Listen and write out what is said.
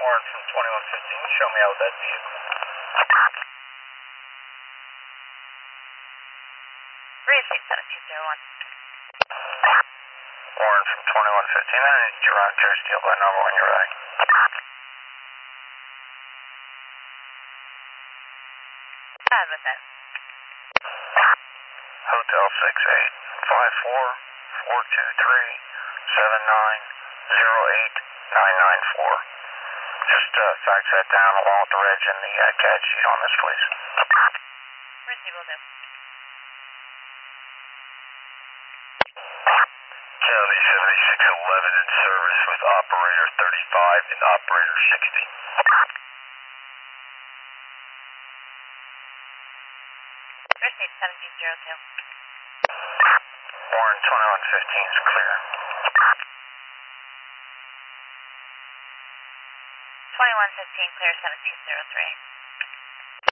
Warren from 2115, show me out with that vehicle. Receive 1701. Warren from 2115, I need you around Terry Steel by number when you're ready. Bad with it. Hotel 6854-423-7908994. Just fax that down along with the reg and the CAD sheet on this, please. Receive will do. County 7611 in service with operator 35 and operator 60. Receive 1702. Warren 2115 is clear. 2115, clear 1703.